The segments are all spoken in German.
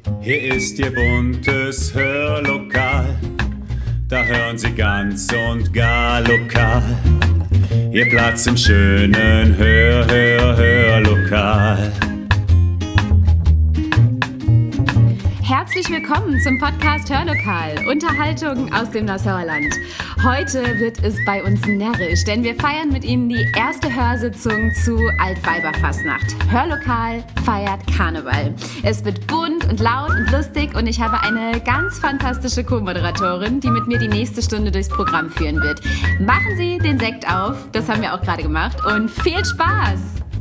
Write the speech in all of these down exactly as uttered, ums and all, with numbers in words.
Hier ist Ihr buntes Hörlokal, da hören Sie ganz und gar lokal. Ihr Platz im schönen Hör, Hör, Hörlokal. Herzlich willkommen zum Podcast Hörlokal, Unterhaltung aus dem Nassauerland. Heute wird es bei uns närrisch, denn wir feiern mit Ihnen die erste Hörsitzung zu Altweiberfastnacht. Hörlokal feiert Karneval. Es wird bunt und laut und lustig und ich habe eine ganz fantastische Co-Moderatorin, die mit mir die nächste Stunde durchs Programm führen wird. Machen Sie den Sekt auf, das haben wir auch gerade gemacht, und viel Spaß!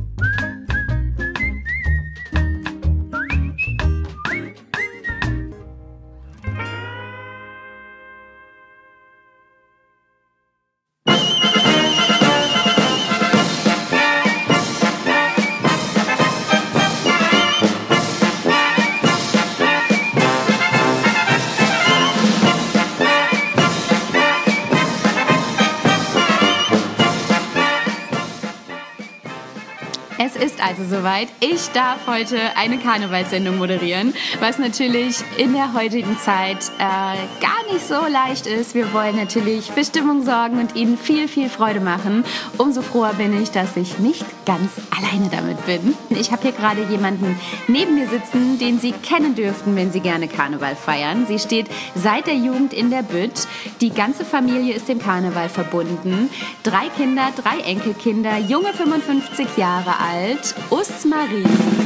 Es ist also soweit. Ich darf heute eine Karnevalssendung moderieren, was natürlich in der heutigen Zeit äh, gar nicht so leicht ist. Wir wollen natürlich für Stimmung sorgen und Ihnen viel, viel Freude machen. Umso froher bin ich, dass ich nicht ganz alleine damit bin. Ich habe hier gerade jemanden neben mir sitzen, den Sie kennen dürften, wenn Sie gerne Karneval feiern. Sie steht seit der Jugend in der Bütt. Die ganze Familie ist dem Karneval verbunden. Drei Kinder, drei Enkelkinder, junge fünfundfünfzig Jahre alt. Usmarie.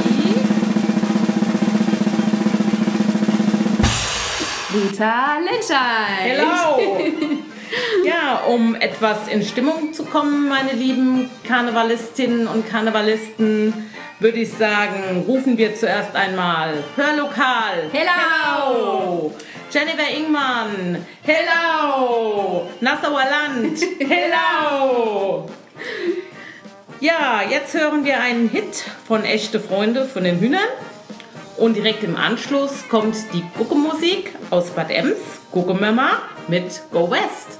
Rita Lindscheid. Hello! Ja, um etwas in Stimmung zu kommen, meine lieben Karnevalistinnen und Karnevalisten, würde ich sagen, rufen wir zuerst einmal Hörlokal. Hello! Jennifer Ingmann. Hello! Nassauer Land. Hello! Ja, jetzt hören wir einen Hit von Echte Freunde von den Hühnern. Und direkt im Anschluss kommt die Gucke-Musik aus Bad Ems, Gucke-Mama mit Go West.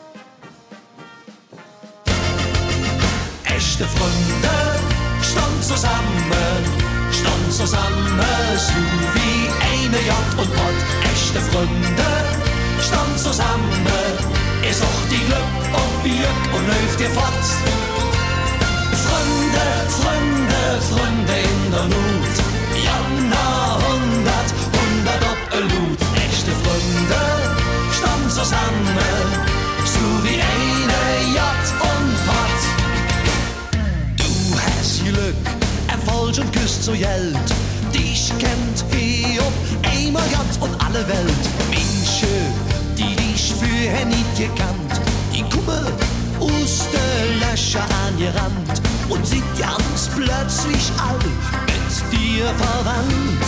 Echte Freunde stand zusammen, stand zusammen, so wie eine Jagd und Pott. Echte Freunde stand zusammen, ist auch die Glück und Björk und läuft ihr fort. Freunde, Freunde, Freunde in der Not. Jahrhundert, hundert Doppellut. Echte Freunde stand zusammen, so wie eine Yacht und Pott. Du hast Glück, Erfolg und küsst so Geld. Dich kennt hier ob einmal Yacht und alle Welt. Menschen, die dich für nicht gekannt, die kommen aus der Löcher angerannt und sind ganz plötzlich all mit dir verwandt.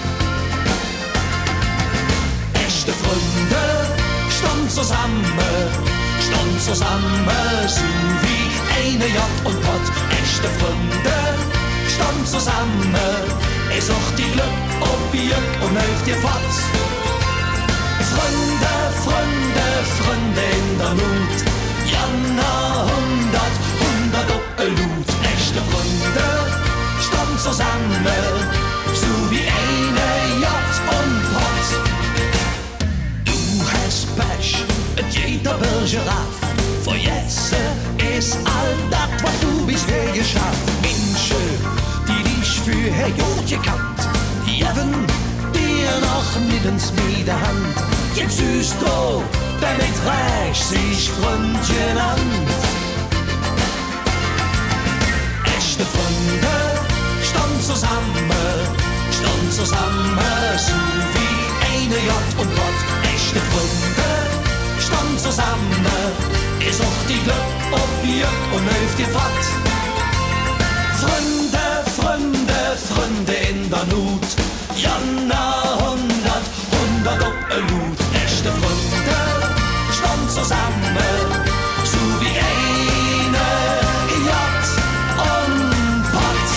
Echte Freunde stand zusammen, stand zusammen, so wie eine Jagd und Pott. Echte Freunde stand zusammen, ist auch die Glück und Björk und läuft dir fort. Freunde, Freunde, Freunde in der Not. Jahrhundert, hundert Doppellut. Echte Freunde stand zusammen, so wie eine Yacht und Pott. Du hast Pech, et jeder Bergeraff. Vor jetzt ist all das, was du bisher geschafft. Menschen, die dich für Herr Jod gekannt, geben dir noch nirgends mit der Hand. Jetzt süßt du, damit reich sich Freund genannt. Echte Freunde stand zusammen, stand zusammen, so wie eine Jagd und Pott. Echte Freunde stand zusammen, ist auch die Glück und Björk und läuft ihr fort. Freunde, Freunde, Freunde in der Not. Jahrhundert, hundert Doppellut. Echte Freunde stand zusammen, so wie eine Yacht und Pott.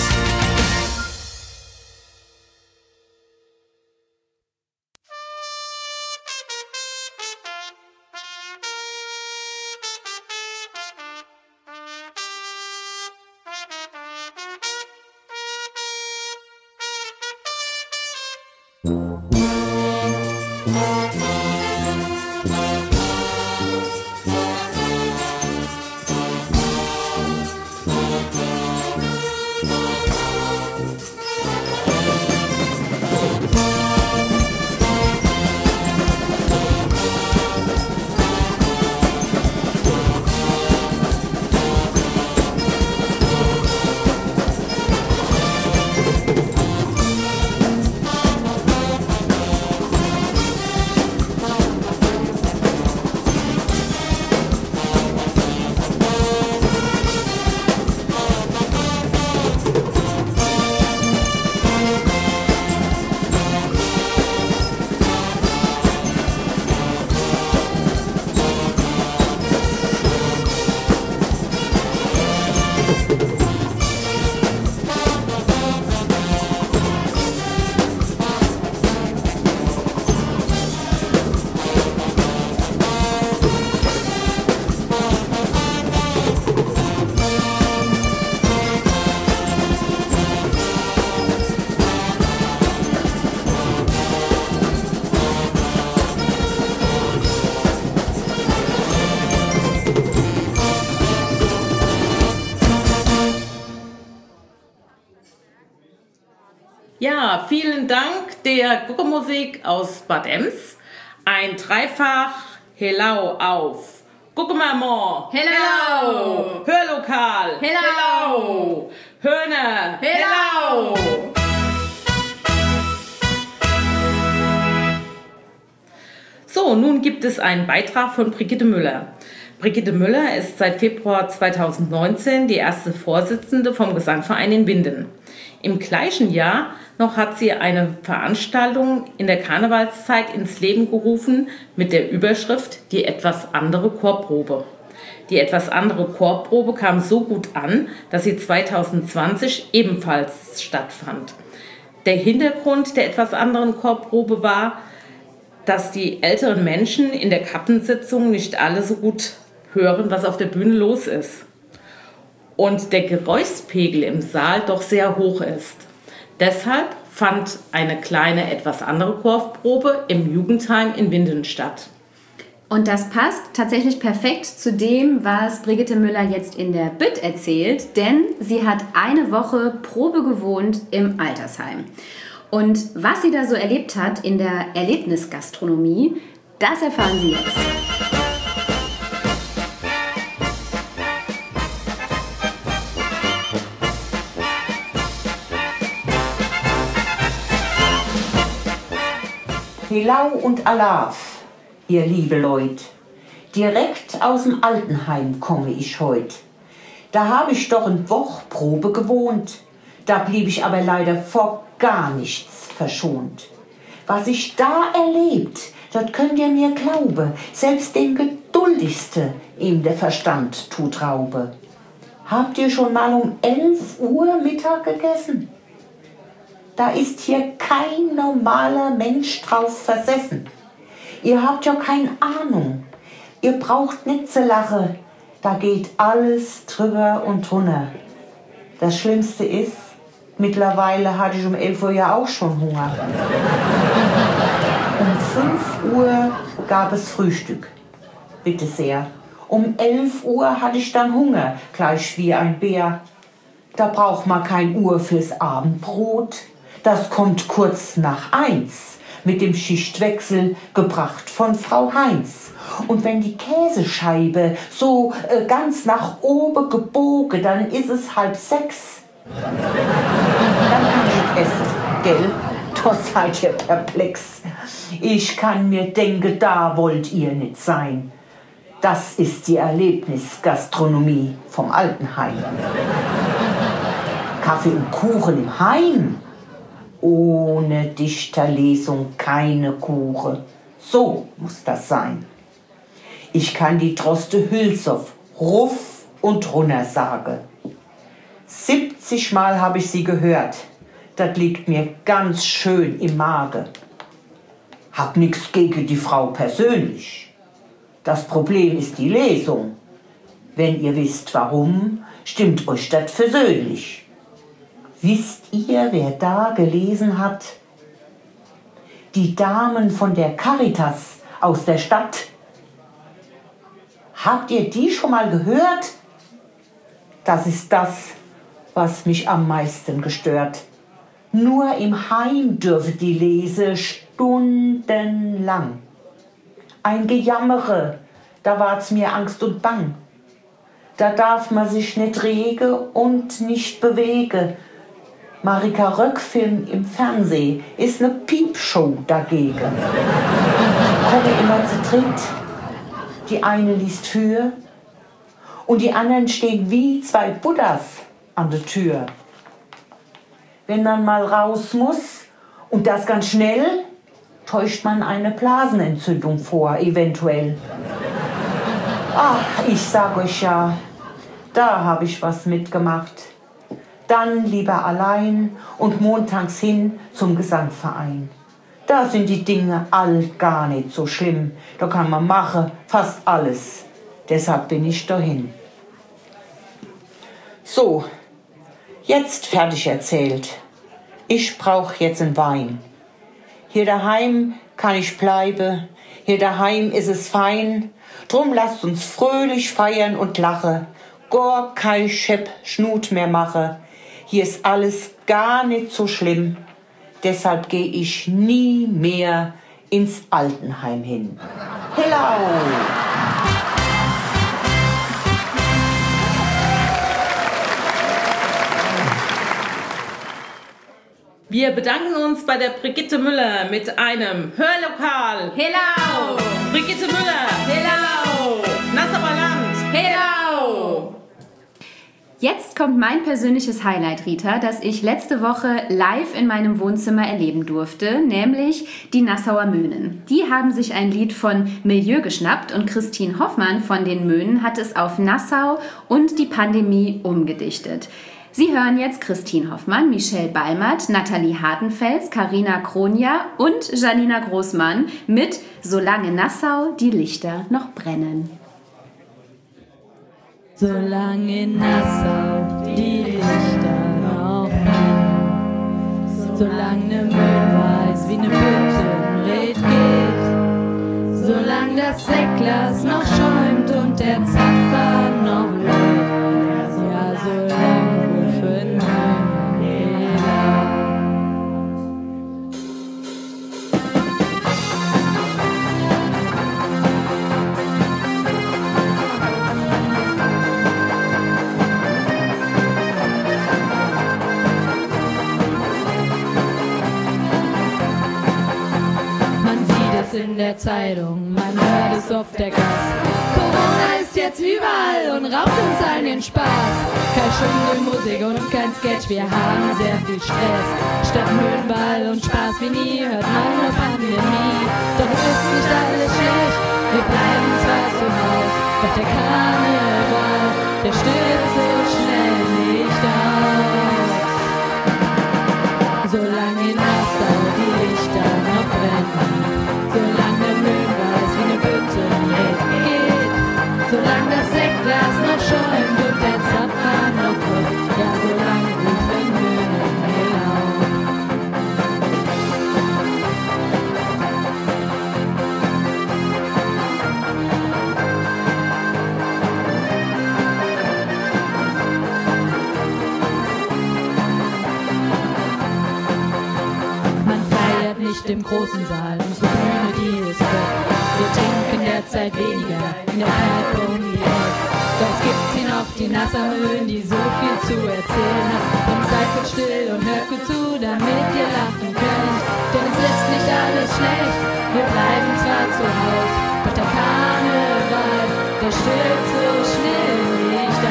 Ja, vielen Dank der Gucke-Musik aus Bad Ems. Ein Dreifach Hello auf Gucke Maman. Hello. Hörlokal. Hello. Hörner. Hello. So, nun gibt es einen Beitrag von Brigitte Müller. Brigitte Müller ist seit Februar zweitausendneunzehn die erste Vorsitzende vom Gesangverein in Winden. Im gleichen Jahr noch hat sie eine Veranstaltung in der Karnevalszeit ins Leben gerufen mit der Überschrift Die etwas andere Chorprobe. Die etwas andere Chorprobe kam so gut an, dass sie zweitausendzwanzig ebenfalls stattfand. Der Hintergrund der etwas anderen Chorprobe war, dass die älteren Menschen in der Kappensitzung nicht alle so gut hören, was auf der Bühne los ist. Und der Geräuschpegel im Saal doch sehr hoch ist. Deshalb fand eine kleine, etwas andere Chorprobe im Jugendheim in Winden statt. Und das passt tatsächlich perfekt zu dem, was Brigitte Müller jetzt in der Bütt erzählt, denn sie hat eine Woche Probe gewohnt im Altersheim. Und was sie da so erlebt hat in der Erlebnisgastronomie, das erfahren Sie jetzt. Helau und Alaf, ihr liebe Leut. Direkt aus dem Altenheim komme ich heut. Da habe ich doch eine Woche Probe gewohnt. Da blieb ich aber leider vor gar nichts verschont. Was ich da erlebt, das könnt ihr mir glauben. Selbst dem Geduldigste ihm der Verstand tut Raube. Habt ihr schon mal um elf Uhr Mittag gegessen? Da ist hier kein normaler Mensch drauf versessen. Ihr habt ja keine Ahnung. Ihr braucht nicht zu lachen. Da geht alles drüber und drunter. Das Schlimmste ist, mittlerweile hatte ich um elf Uhr ja auch schon Hunger. Um fünf Uhr gab es Frühstück. Bitte sehr. Um elf Uhr hatte ich dann Hunger, gleich wie ein Bär. Da braucht man kein Uhr fürs Abendbrot. Das kommt kurz nach eins, mit dem Schichtwechsel, gebracht von Frau Heinz. Und wenn die Käsescheibe so äh, ganz nach oben gebogen, dann ist es halb sechs. Dann kann ich essen, gell? Da seid ihr perplex. Ich kann mir denken, da wollt ihr nicht sein. Das ist die Erlebnisgastronomie vom Altenheim. Kaffee und Kuchen im Heim. Ohne Dichterlesung keine Kuchen. So muss das sein. Ich kann die Droste Hülshoff ruff und runter sagen. siebzig Mal habe ich sie gehört. Das liegt mir ganz schön im Magen. Hab nix gegen die Frau persönlich. Das Problem ist die Lesung. Wenn ihr wisst warum, stimmt euch das versöhnlich. Wisst ihr, wer da gelesen hat? die Damen von der Caritas aus der Stadt. Habt ihr die schon mal gehört? Das ist das, was mich am meisten gestört. Nur im Heim dürfe die lese stundenlang. Ein Gejammere, da ward's mir Angst und Bang. Da darf man sich nicht rege und nicht bewege. Marika Röck-Film im Fernsehen ist eine Piepshow dagegen. Komme immer zu dritt. Die eine liest für und die anderen stehen wie zwei Buddhas an der Tür. Wenn man mal raus muss und das ganz schnell, täuscht man eine Blasenentzündung vor, eventuell. Ach, ich sag euch ja, da habe ich was mitgemacht. Dann lieber allein und montags hin zum Gesangverein. Da sind die Dinge all gar nicht so schlimm. Da kann man machen fast alles. Deshalb bin ich dahin. So, jetzt fertig erzählt. Ich brauch jetzt einen Wein. Hier daheim kann ich bleiben. Hier daheim ist es fein. Drum lasst uns fröhlich feiern und lachen. Gar kein Schepp Schnut mehr mache. Hier ist alles gar nicht so schlimm. Deshalb gehe ich nie mehr ins Altenheim hin. Hello! Wir bedanken uns bei der Brigitte Müller mit einem Hörlokal. Hello! Brigitte Müller. Hello! Nassaberland. Hello! Jetzt kommt mein persönliches Highlight, Rita, das ich letzte Woche live in meinem Wohnzimmer erleben durfte, nämlich die Nassauer Möhnen. Die haben sich ein Lied von Milieu geschnappt und Christine Hoffmann von den Möhnen hat es auf Nassau und die Pandemie umgedichtet. Sie hören jetzt Christine Hoffmann, Michelle Ballmert, Nathalie Hartenfels, Carina Kronja und Janina Großmann mit Solange Nassau die Lichter noch brennen. Solange in Nassau die Lichter noch brennen, solange ne Müll weiß wie ne Büttenred geht, solange das Sektglas noch schäumt und der Zapfer noch läuft, ja, solange rufen Möhnen Hela. In der Zeitung, man hört es auf der Gas. Corona ist jetzt überall und raubt uns allen den Spaß. Kein Schunkelmusik und kein Sketch, wir haben sehr viel Stress. Statt Müllball und Spaß wie nie hört man nur Pandemie. Doch es ist nicht alles schlecht, wir bleiben zwar zu Haus, doch der Karneval, der stirbt so schnell nicht aus. Solange in Nassau die Lichter noch brennen, solange der Müll weiß, wie ne Büttenred geht, solange das Sektglas noch schäumt und der Zapfer noch kommt, ja, solange rufen Möhnen Hello. Man feiert nicht im großen Saal, unsere Bühne, die ist weg. Wir trinken derzeit weniger in der Kneipe um die Ecke. Doch es gibt sie noch, die Nassauer, die so viel zu erzählen hat. Und seid gut still und hört gut zu, damit ihr lachen könnt. Denn es ist nicht alles schlecht, wir bleiben zwar zu Haus, doch der Karneval, der stirbt so schnell nicht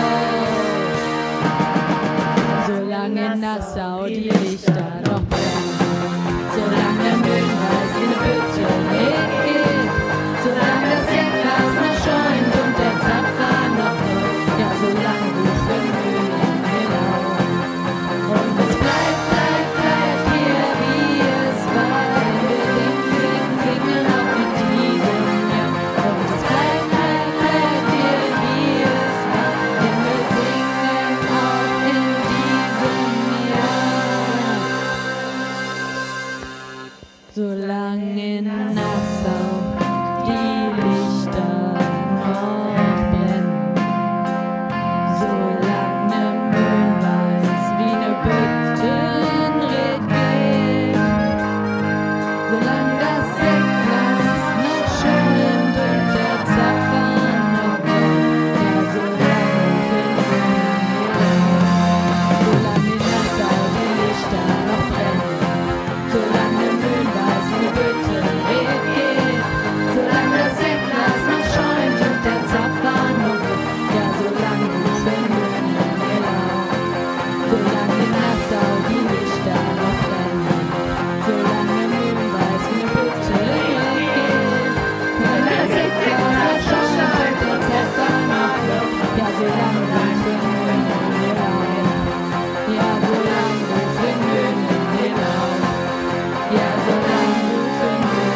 aus. Solange in Nassau die Lichter noch brennen, solange der Müll weiß wie ne Büttenred geht, solange das Sektglas noch schäumt und der Zapfer noch läuft, ja, solange rufen Möhnen Hello. Und es bleibt, bleibt, bleibt hier, wie es war, denn wir singen, singen, singen auch in diesem Jahr. Und es bleibt, bleibt, bleibt hier, wie es war, denn wir singen auch in diesem Jahr. solange in Nassau die Lichter noch brennen, solange Mühlweiß wie ne Büttenried geht, solange das Sektglas noch schimmt und der Zapfen noch brennt, ja, solange finden wir, solange in Nassau die Lichter noch brennen, solange Mühlweiß wie ne Büttenried geht, solange das Sektglas noch schäumt und der Zapfen noch brennt, ja, solange finden wir, solange in Nassau die Lichter noch brennen, solange Mühlweiß wie ne Büttenried geht, solange das Sektglas noch schäumt und der Zapfen noch brennt, ja, solange finden wir, ja, solange finden wir, ja, solange finden wir.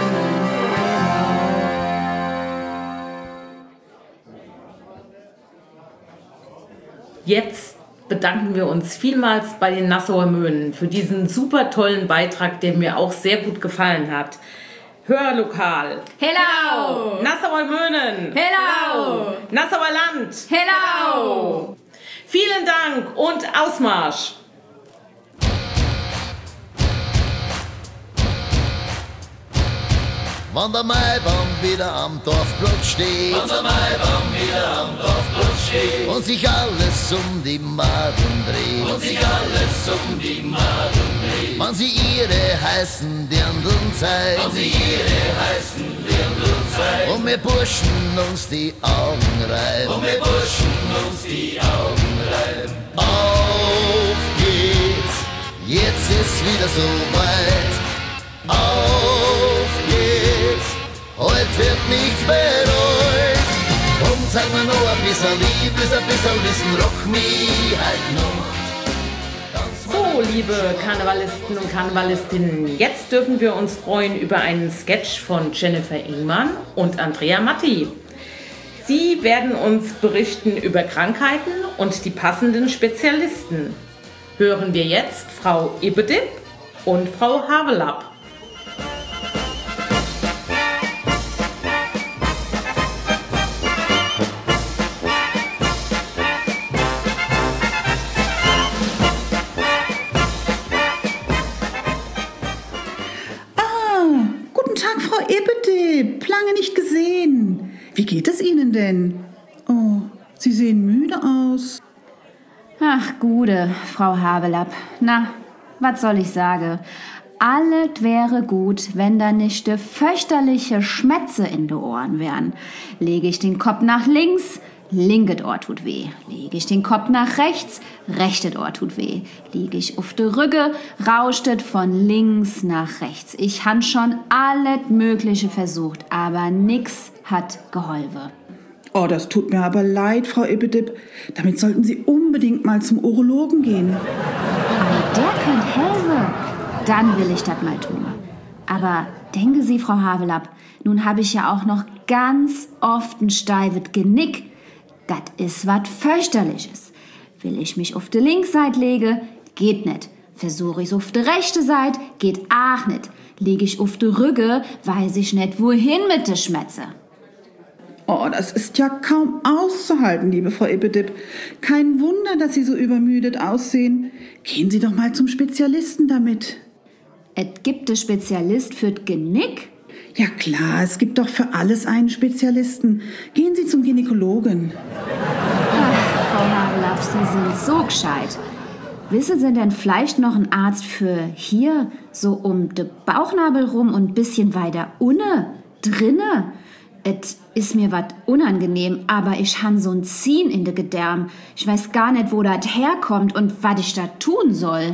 Jetzt bedanken wir uns vielmals bei den Nassauer Möhnen für diesen super tollen Beitrag, der mir auch sehr gut gefallen hat. Hörlokal. Hello! Nassauer Möhnen. Hello! Nassauer Land. Hello! Vielen Dank und Ausmarsch. Wann der Maibaum wieder am Dorfplatz steht, Wann der Maibaum wieder am Dorfplatz steht und sich alles um die Maden dreht, und sich alles um die Maden dreht, wann sie ihre heißen Dirndln zeigt, und sie ihre heißen Dirndl zeigt, und wir Burschen uns die Augen reiben, und wir Burschen uns die Augen reiben. auf geht's, jetzt ist wieder so weit, auf geht's, heute wird nichts bereut. Drum zeig mir noch ein bisschen Liebe, ein bisschen Wissen, rock mich halt noch. So, liebe Karnevalisten und Karnevalistinnen, jetzt dürfen wir uns freuen über einen Sketch von Jennifer Ingmann und Andrea Matti. Sie werden uns berichten über Krankheiten und die passenden Spezialisten. Hören wir jetzt Frau Ibbedip und Frau Havelapp. Guten Tag, Frau Ibbedip. Lange nicht gesehen. Wie geht es Ihnen denn? Oh, Sie sehen müde aus. Ach, Gude, Frau Havelapp. Na, was soll ich sagen? Alles wäre gut, wenn da nicht de fürchterliche Schmätze in de Ohren wären. Lege ich den Kopf nach links, linkes Ohr tut weh. Lege ich den Kopf nach rechts, rechtes Ohr tut weh. Liege ich auf de Rüge, rauscht es von links nach rechts. Ich han schon alles Mögliche versucht, aber nix hat geholfen. Oh, das tut mir aber leid, Frau Ibbedip. Damit sollten Sie unbedingt mal zum Urologen gehen. Aber der könnt helfen. Dann will ich das mal tun. Aber denke Sie, Frau Havelapp, nun habe ich ja auch noch ganz oft ein steifes Genick. Das ist was fürchterliches. Will ich mich auf die Linksseite lege, geht nicht. Versuche ich auf die rechte Seite, geht auch nicht. Liege ich auf die Rüge, weiß ich nicht, wohin mit der Schmätze. Oh, das ist ja kaum auszuhalten, liebe Frau Ibbedip. Kein Wunder, dass Sie so übermüdet aussehen. Gehen Sie doch mal zum Spezialisten damit. Es gibt einen Spezialist für das Genick? Ja klar, es gibt doch für alles einen Spezialisten. Gehen Sie zum Gynäkologen. Ach, Frau Havelapp, Sie sind so gescheit. Wissen Sie denn vielleicht noch einen Arzt für hier, so um den Bauchnabel rum und ein bisschen weiter unten, drinne? Es ist mir was unangenehm, aber ich han so ein Ziehen in de Gedärm. Ich weiß gar nicht, wo das herkommt und was ich da tun soll.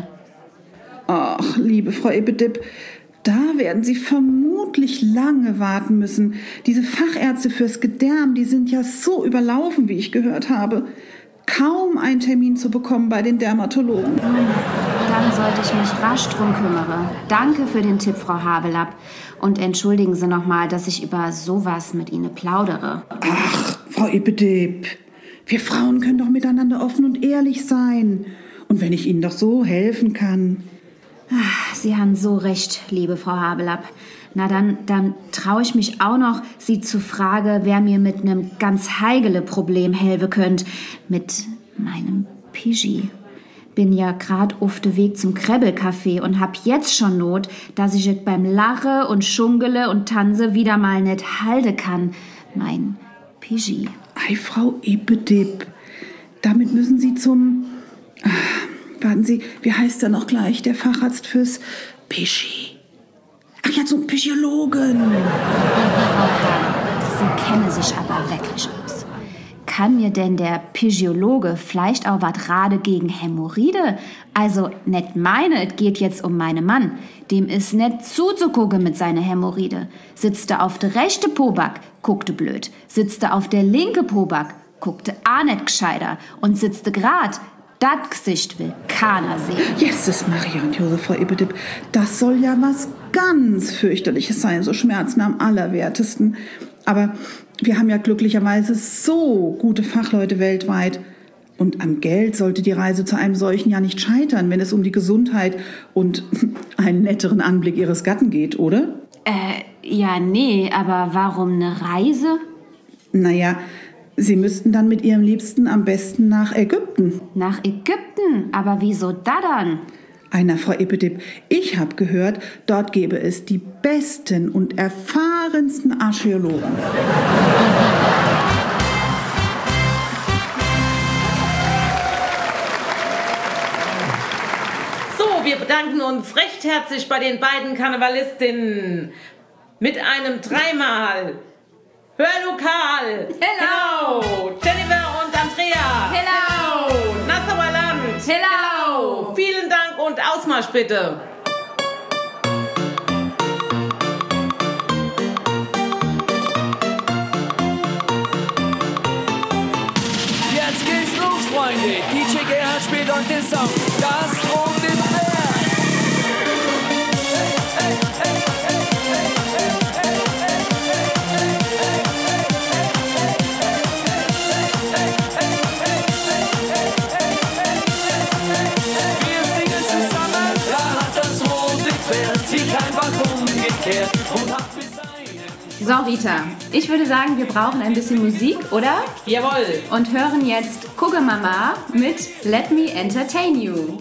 Ach, liebe Frau Ibbedip, da werden Sie vermutlich lange warten müssen. Diese Fachärzte fürs Gedärm, die sind ja so überlaufen, wie ich gehört habe. Kaum einen Termin zu bekommen bei den Dermatologen. Dann sollte ich mich rasch drum kümmern. Danke für den Tipp, Frau Havelapp. Und entschuldigen Sie noch mal, dass ich über sowas mit Ihnen plaudere. Ach, Frau Ibbedip, wir Frauen können doch miteinander offen und ehrlich sein. Und wenn ich Ihnen doch so helfen kann. Sie haben so recht, liebe Frau Habelapp. Na dann, dann traue ich mich auch noch, Sie zu fragen, wer mir mit einem ganz heigele Problem helfen könnt. Mit meinem Pischi. Bin ja grad auf dem Weg zum Krebbelcafé und hab jetzt schon Not, dass ich es beim Lache und Schungele und Tanze wieder mal nicht halten kann. Mein Pischi. Ei, Frau Ippedipp, damit müssen Sie zum... Ah, warten Sie, wie heißt er noch gleich, der Facharzt fürs Pischi? Ach ja, zum Psychologen. Sie kennen sich aber wirklich aus. Kann mir denn der Psychologe vielleicht auch was rade gegen Hämorrhoide? Also nicht meine, es geht jetzt um meinen Mann. Dem ist nicht zuzugucken mit seiner Hämorrhoide. Sitzt er auf der rechte Poback, guckte blöd. Sitzt er auf der linke Poback, guckte auch nicht gescheiter. Und sitzt er grad, das Gesicht will keiner sehen. Jesus Maria und Josef, Frau Ippedipp, das soll ja was ganz fürchterliches sein, so Schmerzen am allerwertesten. Aber wir haben ja glücklicherweise so gute Fachleute weltweit. Und am Geld sollte die Reise zu einem solchen ja nicht scheitern, wenn es um die Gesundheit und einen netteren Anblick Ihres Gatten geht, oder? Äh, ja, nee, aber warum eine Reise? Naja, Sie müssten dann mit Ihrem Liebsten am besten nach Ägypten. Nach Ägypten? Aber wieso da dann? Einer, Frau Ippedipp, ich habe gehört, dort gäbe es die besten und erfahrensten Archäologen. So, wir bedanken uns recht herzlich bei den beiden Karnevalistinnen mit einem dreimal Hörlokal. Hello. Hello. Jennifer und Andrea. Hello. Nassauer Land. Hello. Vielen Dank und Ausmarsch bitte. Jetzt geht's los, Freunde. D J Gerhard spielt euch den Song. Das rote Pferd. Wir singen zusammen. Da hat das rote Pferd sich einfach umgekehrt und hat bis So, Rita, ich würde sagen, wir brauchen ein bisschen Musik, oder? Jawohl. Und hören jetzt Kugge Mama mit Let Me Entertain You.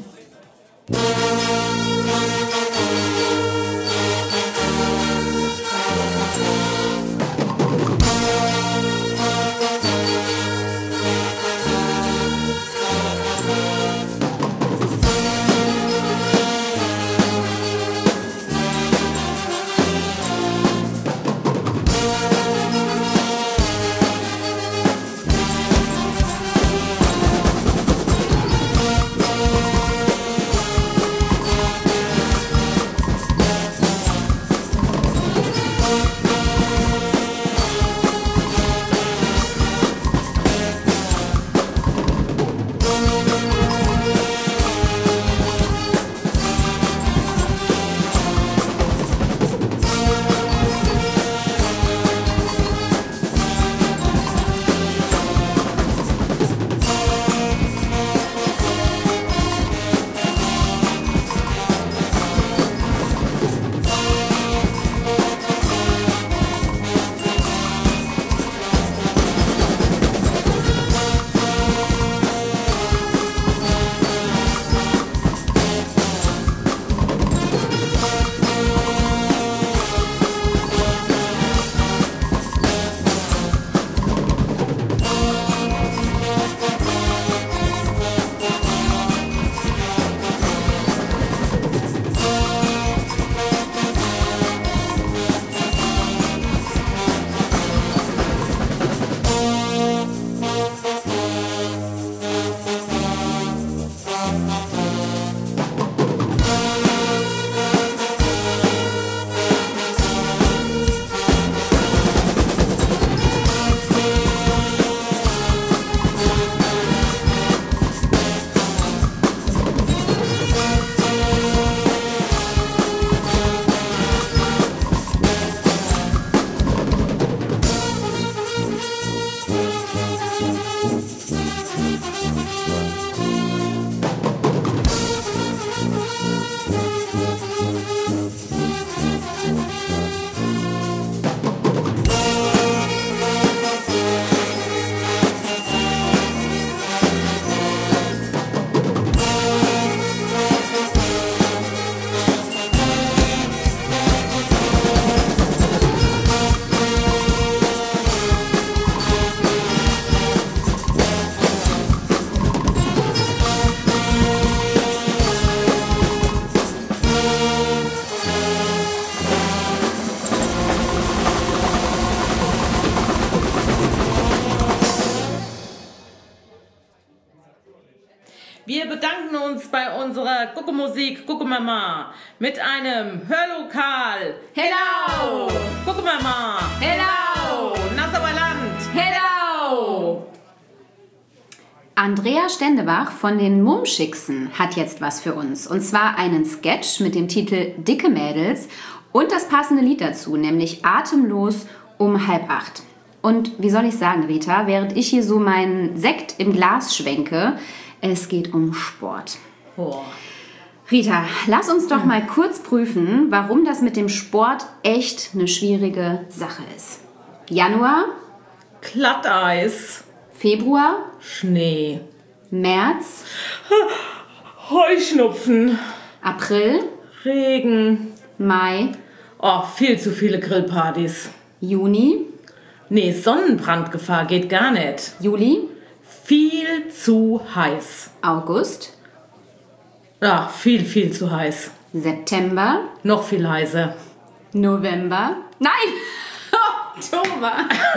Gucke Musik, Gucke Mama mit einem Hörlokal. Hello! Gucke Mama. Hello! Nassauer Land. Hello! Andrea Stendebach von den Mummschicksen hat jetzt was für uns. Und zwar einen Sketch mit dem Titel Dicke Mädels und das passende Lied dazu, nämlich Atemlos um halb acht. Und wie soll ich sagen, Rita, während ich hier so meinen Sekt im Glas schwenke, es geht um Sport. Oh. Rita, lass uns doch mal kurz prüfen, warum das mit dem Sport echt eine schwierige Sache ist. Januar, Glatteis, Februar, Schnee, März, Heuschnupfen, April, Regen, Mai, oh, viel zu viele Grillpartys. Juni, Nee, Sonnenbrandgefahr geht gar nicht. Juli, Viel zu heiß. August, Ja, viel, viel zu heiß. September, Noch viel heißer. November, nein, Oktober.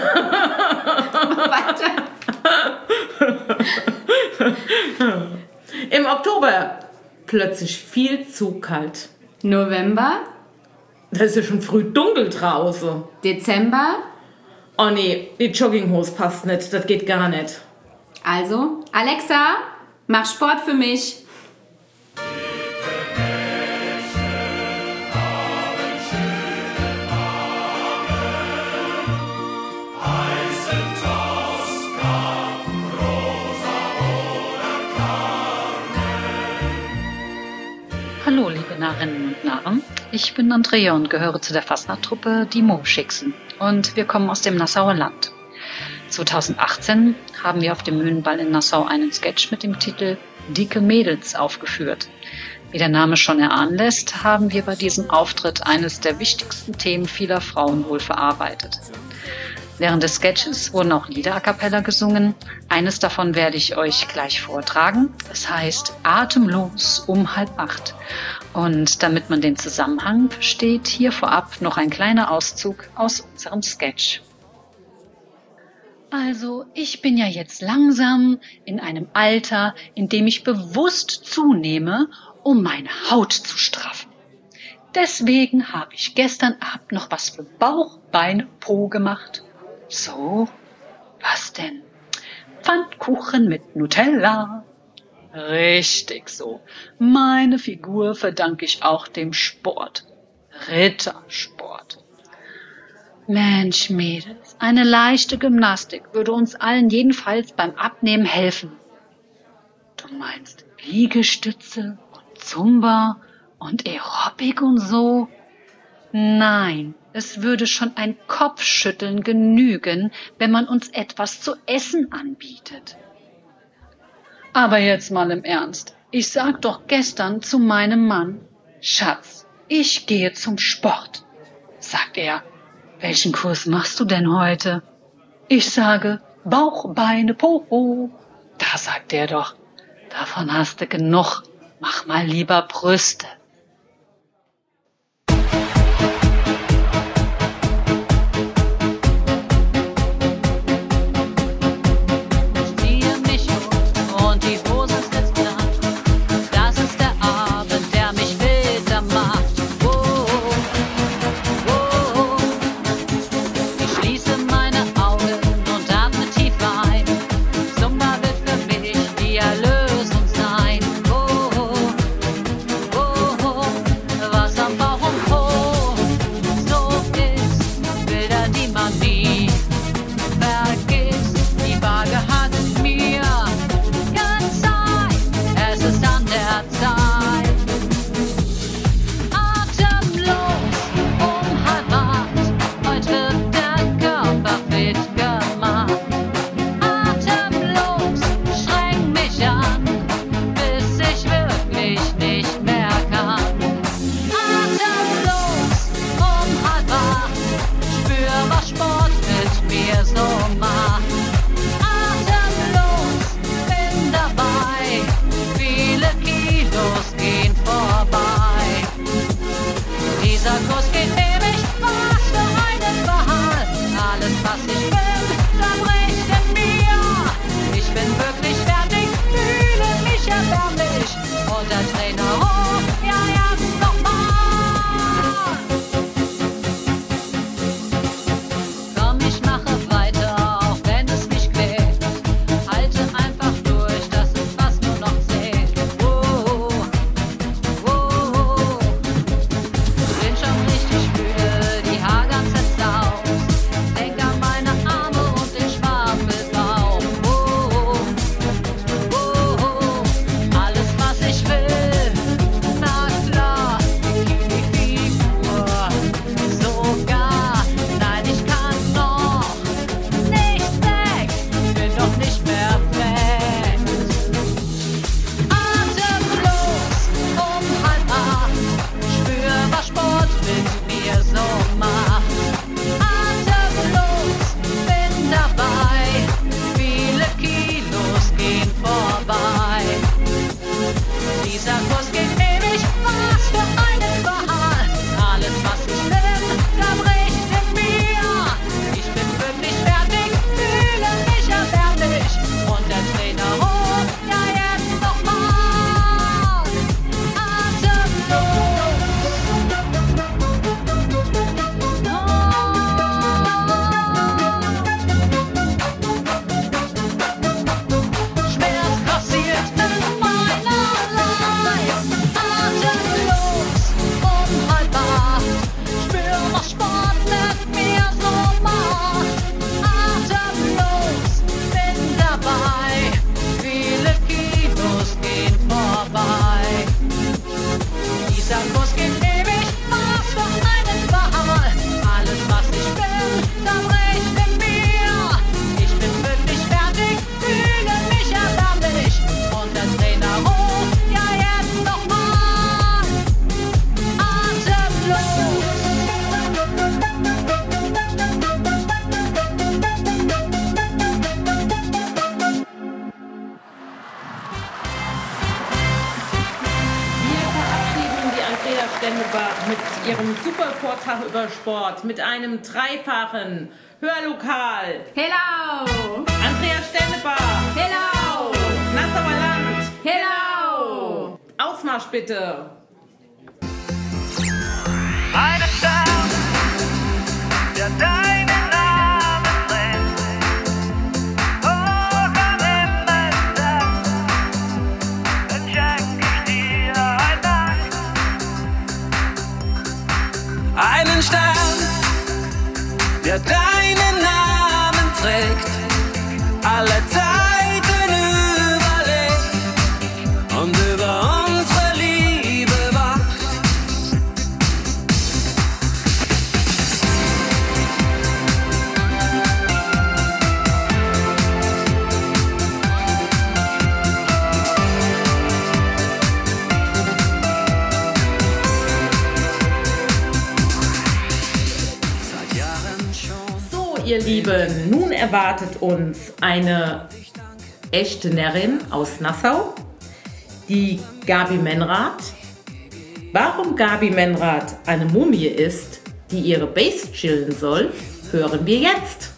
Weiter. Im Oktober plötzlich viel zu kalt. November, Da ist ja schon früh dunkel draußen. Dezember, Oh nee, die Jogginghose passt nicht. Das geht gar nicht. also Alexa, mach Sport für mich. Hallo, liebe Narrinnen und Narren. Ich bin Andrea und gehöre zu der Fastnacht-Truppe Die Mummschicksen. Und wir kommen aus dem Nassauer Land. zweitausendachtzehn haben wir auf dem Mühlenball in Nassau einen Sketch mit dem Titel Dicke Mädels aufgeführt. Wie der Name schon erahnen lässt, haben wir bei diesem Auftritt eines der wichtigsten Themen vieler Frauen wohl verarbeitet. Während des Sketches wurden auch Lieder a cappella gesungen. Eines davon werde ich euch gleich vortragen. Es heißt Atemlos um halb acht. Und damit man den Zusammenhang versteht, hier vorab noch ein kleiner Auszug aus unserem Sketch. Also, ich bin ja jetzt langsam in einem Alter, in dem ich bewusst zunehme, um meine Haut zu straffen. Deswegen habe ich gestern Abend noch was für Bauch, Bein, Po gemacht. So, was denn? Pfannkuchen mit Nutella. Richtig so. Meine Figur verdanke ich auch dem Sport. Rittersport. Mensch, Mädels, eine leichte Gymnastik würde uns allen jedenfalls beim Abnehmen helfen. Du meinst Liegestütze und Zumba und Aerobic und so? Nein, es würde schon ein Kopfschütteln genügen, wenn man uns etwas zu essen anbietet. Aber jetzt mal im Ernst. Ich sag doch gestern zu meinem Mann, Schatz, ich gehe zum Sport. Sagt er, welchen Kurs machst du denn heute? Ich sage, Bauch, Beine, Po. Da sagt er doch, davon hast du genug. Mach mal lieber Brüste. Und der Trainer super Vortrag über Sport mit einem dreifachen Hörlokal. Hello! Andrea Stennebach. Hello! Nassauer Land. Hello! Ausmarsch bitte. Eine Stadt, der deinen Namen trägt. Oh, dann immer das, dann schenk ich dir ein Nacht. Einen Stern, der deinen Namen trägt, alle Zeiten überlebt und über unsere Liebe wacht. Seit Jahren schon. So, ihr Lieben, nun erwartet uns eine echte Närrin aus Nassau, die Gabi Menrath. Warum Gabi Menrath eine Mumie ist, die ihre Base chillen soll, hören wir jetzt.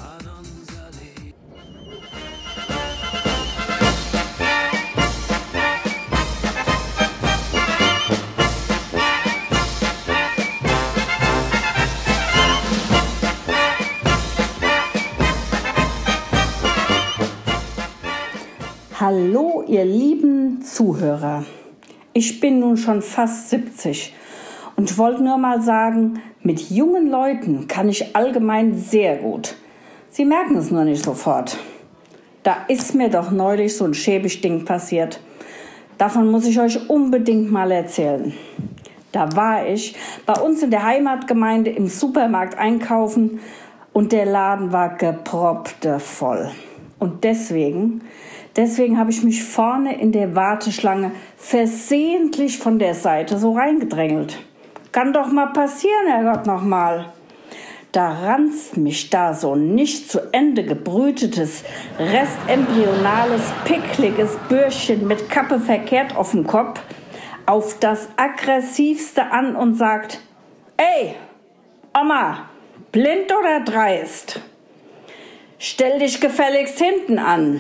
Hallo, ihr lieben Zuhörer. Ich bin nun schon fast siebzig und wollte nur mal sagen, mit jungen Leuten kann ich allgemein sehr gut. Sie merken es nur nicht sofort. Da ist mir doch neulich so ein schäbig Ding passiert. Davon muss ich euch unbedingt mal erzählen. Da war ich bei uns in der Heimatgemeinde im Supermarkt einkaufen und der Laden war geproppt voll. Und deswegen... Deswegen habe ich mich vorne in der Warteschlange versehentlich von der Seite so reingedrängelt. Kann doch mal passieren, Herrgott, noch mal. Da ranzt mich da so nicht zu Ende gebrütetes, restembrionales, pickliges Bürschchen mit Kappe verkehrt auf dem Kopf auf das aggressivste an und sagt: Ey, Oma, blind oder dreist? Stell dich gefälligst hinten an.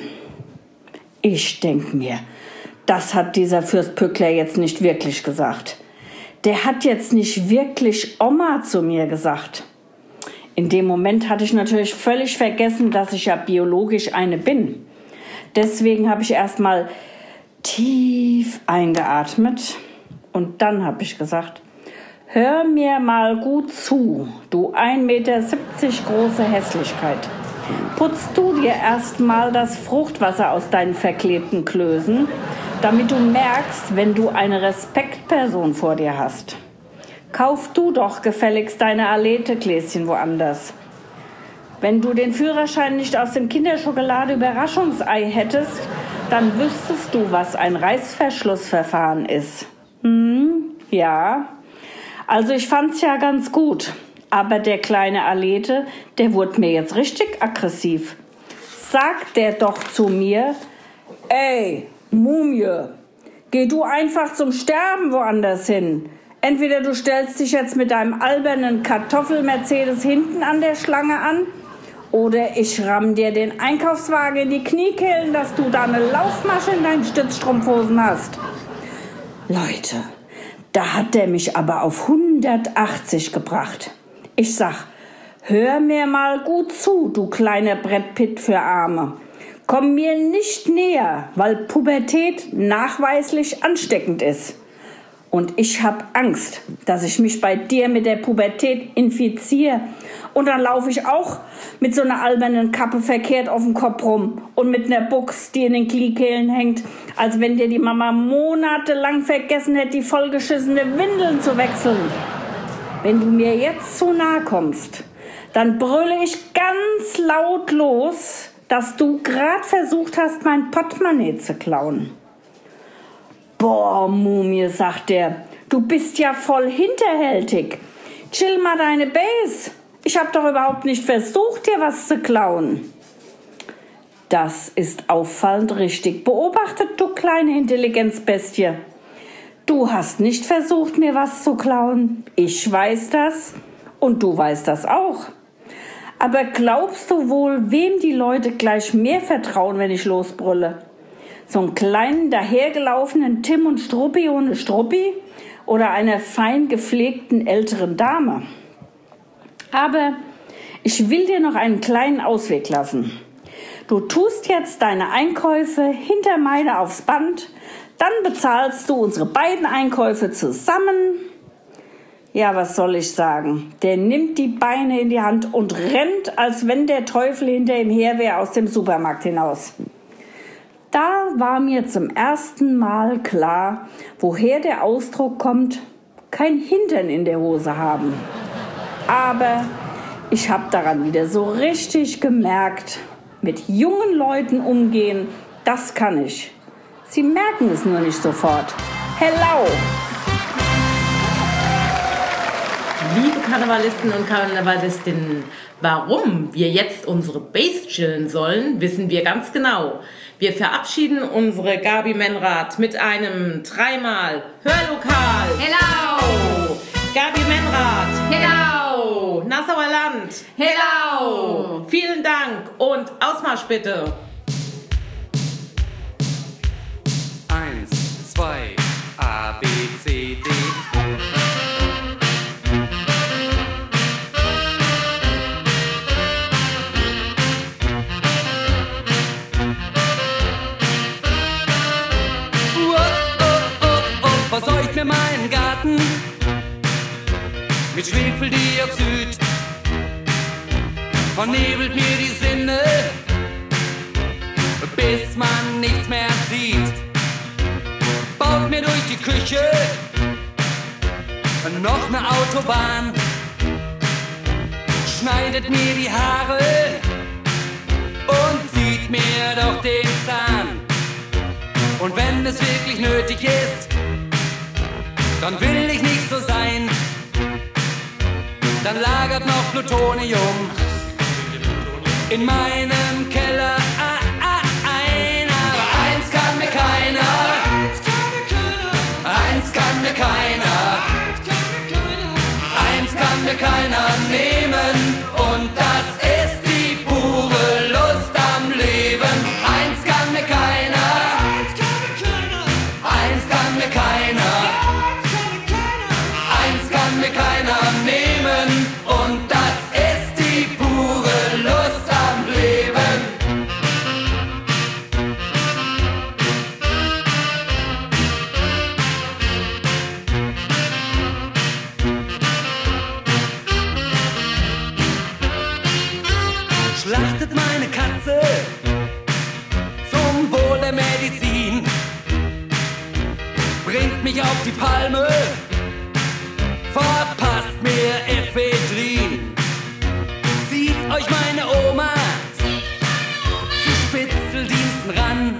Ich denk mir, das hat dieser Fürst Pückler jetzt nicht wirklich gesagt. Der hat jetzt nicht wirklich Oma zu mir gesagt. In dem Moment hatte ich natürlich völlig vergessen, dass ich ja biologisch eine bin. Deswegen habe ich erst mal tief eingeatmet und dann habe ich gesagt: Hör mir mal gut zu, du ein Meter siebzig große Hässlichkeit. Putzt du dir erst mal das Fruchtwasser aus deinen verklebten Klößen, damit du merkst, wenn du eine Respektperson vor dir hast. Kauf du doch gefälligst deine Alete-Gläschen woanders. Wenn du den Führerschein nicht aus dem Kinderschokolade-Überraschungsei hättest, dann wüsstest du, was ein Reißverschlussverfahren ist. Hm, ja. Also ich fand's ja ganz gut. Aber der kleine Alete, der wurde mir jetzt richtig aggressiv. Sagt der doch zu mir: Ey, Mumie, geh du einfach zum Sterben woanders hin. Entweder du stellst dich jetzt mit deinem albernen Kartoffel-Mercedes hinten an der Schlange an, oder ich ramm dir den Einkaufswagen in die Kniekehlen, dass du da eine Laufmasche in deinen Stützstrumpfhosen hast. Leute, da hat der mich aber auf hundertachtzig gebracht. Ich sag: Hör mir mal gut zu, du kleiner Brett Pitt für Arme. Komm mir nicht näher, weil Pubertät nachweislich ansteckend ist. Und ich hab Angst, dass ich mich bei dir mit der Pubertät infiziere. Und dann laufe ich auch mit so einer albernen Kappe verkehrt auf dem Kopf rum und mit einer Buchs, die in den Kniekehlen hängt, als wenn dir die Mama monatelang vergessen hätte, die vollgeschissene Windeln zu wechseln. Wenn du mir jetzt zu nahe kommst, dann brülle ich ganz laut los, dass du gerade versucht hast, mein Portemonnaie zu klauen. Boah, Mumie, sagt der, du bist ja voll hinterhältig. Chill mal deine Base. Ich hab doch überhaupt nicht versucht, dir was zu klauen. Das ist auffallend richtig beobachtet, du kleine Intelligenzbestie. Du hast nicht versucht, mir was zu klauen. Ich weiß das und du weißt das auch. Aber glaubst du wohl, wem die Leute gleich mehr vertrauen, wenn ich losbrülle? So einen kleinen, dahergelaufenen Tim und Struppi ohne Struppi oder einer fein gepflegten älteren Dame? Aber ich will dir noch einen kleinen Ausweg lassen. Du tust jetzt deine Einkäufe hinter meine aufs Band, dann bezahlst du unsere beiden Einkäufe zusammen. Ja, was soll ich sagen? Der nimmt die Beine in die Hand und rennt, als wenn der Teufel hinter ihm her wäre, aus dem Supermarkt hinaus. Da war mir zum ersten Mal klar, woher der Ausdruck kommt, kein Hintern in der Hose haben. Aber ich habe daran wieder so richtig gemerkt, mit jungen Leuten umgehen, das kann ich. Sie merken es nur nicht sofort. Hello! Liebe Karnevalisten und Karnevalistinnen, warum wir jetzt unsere Base chillen sollen, wissen wir ganz genau. Wir verabschieden unsere Gabi Menrath mit einem dreimal Hörlokal. Hello! Gabi Menrath. Hello! Nassauer Land. Hello! Vielen Dank und Ausmarsch bitte. Eins, zwei, A, B, C, D. Oh, oh, oh, oh, verseucht mir meinen Garten mit Schwefeldioxid, vernebelt mir die Sinne, bis man nichts mehr sieht. Baut mir durch die Küche noch eine Autobahn, schneidet mir die Haare und zieht mir doch den Zahn. Und wenn es wirklich nötig ist, dann will ich nicht so sein. Dann lagert noch Plutonium in meinem Keller ein. Aber eins kann mir keiner, eins kann mir keiner, eins kann mir keiner nehmen. Und das ist die pure Lust am Leben. Eins kann mir keiner, eins kann mir keiner, eins kann mir keiner nehmen. Und das ist die pure Lust am Leben. Schlachtet meine Katze zum Wohl der Medizin, bringt mich auf die Palme, verpasst mir Ephedrin. Zieht euch meine Oma zu Spitzeldiensten ran,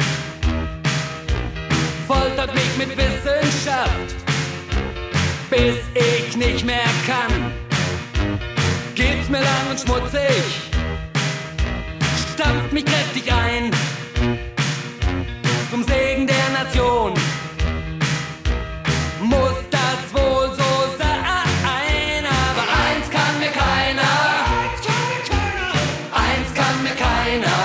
foltert mich mit Wissenschaft, bis ich nicht mehr kann. Gibt's mir lang und schmutzig, stampft mich kräftig ein, zum Segen der Nation. Muss das wohl so sein, aber eins kann mir keiner, eins kann mir keiner,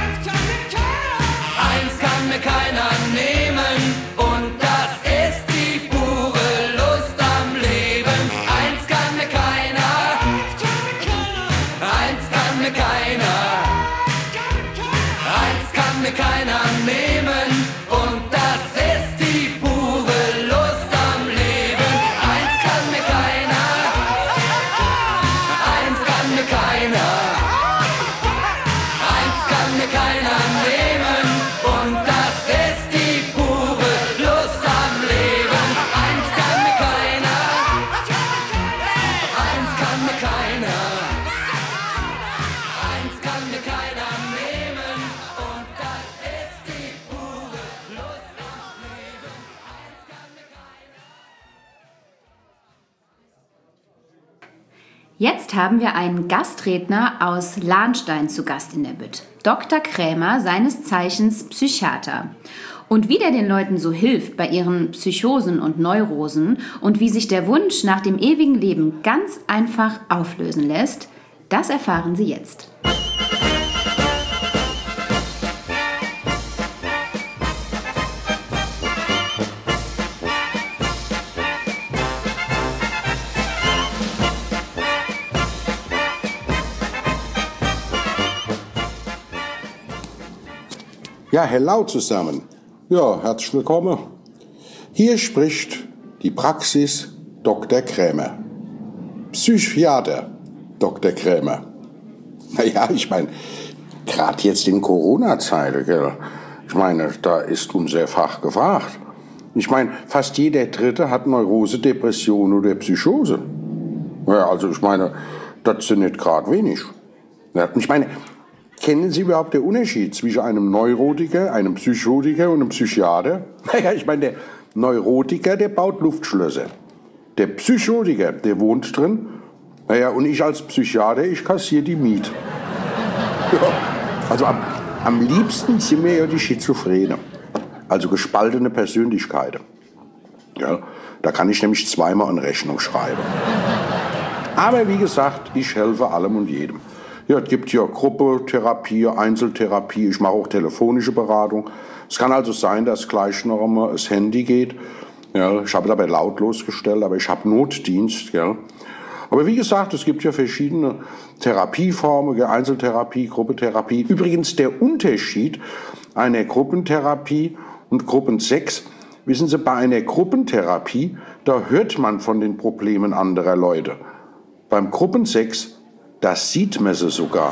eins kann mir keiner nehmen. Und das ist die pure Lust am Leben. Eins kann mir keiner, eins kann mir keiner, eins kann mir keiner nehmen. Und das ist die pure Lust am Leben. Eins kann mir keiner, eins kann mir keiner, eins kann mir keiner nehmen. Und das ist die pure Lust am Leben. Eins kann mir keiner, eins kann mir keiner, eins kann mir keiner nehmen. Und das ist die pure Lust am Leben. Eins kann mir keiner. Jetzt haben wir einen Gastredner aus Lahnstein zu Gast in der Bütt. Doktor Krämer, seines Zeichens Psychiater. Und wie der den Leuten so hilft bei ihren Psychosen und Neurosen und wie sich der Wunsch nach dem ewigen Leben ganz einfach auflösen lässt, das erfahren Sie jetzt. Ja, hello zusammen. Ja, herzlich willkommen. Hier spricht die Praxis Doktor Krämer. Psychiater Doktor Krämer. Naja, ich meine, gerade jetzt in Corona-Zeiten, gell? Ich meine, da ist unser Fach gefragt. Ich meine, fast jeder Dritte hat Neurose, Depression oder Psychose. Ja, also ich meine, das sind nicht gerade wenig. Ja, ich meine, kennen Sie überhaupt den Unterschied zwischen einem Neurotiker, einem Psychotiker und einem Psychiater? Naja, ich meine, der Neurotiker, der baut Luftschlösser. Der Psychotiker, der wohnt drin. Naja, und ich als Psychiater, ich kassiere die Miete. Ja, also am, am liebsten sind mir ja die Schizophrene. Also gespaltene Persönlichkeiten. Ja, da kann ich nämlich zweimal eine Rechnung schreiben. Aber wie gesagt, ich helfe allem und jedem. Ja, es gibt ja Gruppentherapie, Einzeltherapie, ich mache auch telefonische Beratung. Es kann also sein, dass gleich noch einmal das Handy geht. Ja, ich habe es aber lautlos gestellt, aber ich habe Notdienst. Ja. Aber wie gesagt, es gibt ja verschiedene Therapieformen, Einzeltherapie, Gruppentherapie. Übrigens der Unterschied einer Gruppentherapie und Gruppensex, wissen Sie, bei einer Gruppentherapie, da hört man von den Problemen anderer Leute. Beim Gruppensex, das sieht man sie sogar.